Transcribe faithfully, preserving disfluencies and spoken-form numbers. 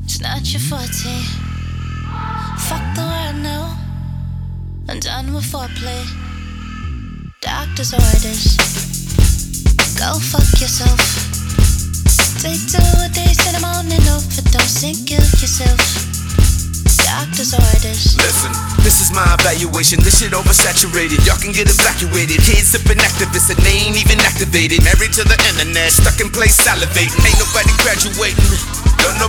It's not your forte. Fuck the world now. I'm done with foreplay. Doctor's orders. Go fuck yourself. Take two a days in the morning, overdose and kill yourself. Doctor's orders. Listen, this is my evaluation. This shit oversaturated. Y'all can get evacuated. Kids sipping activists and they ain't even activated. Married to the internet, stuck in place salivating. Ain't nobody graduating. Don't know